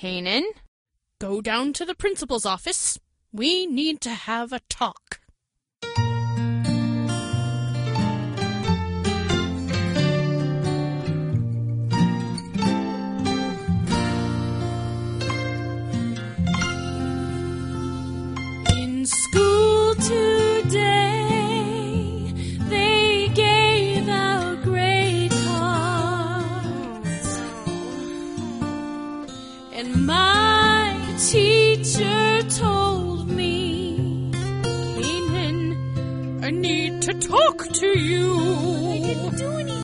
Kanan, go down to the principal's office. We need to have a talk. In school today, they gave out grade cards, and my teacher told me, Kanan, I need to talk to you.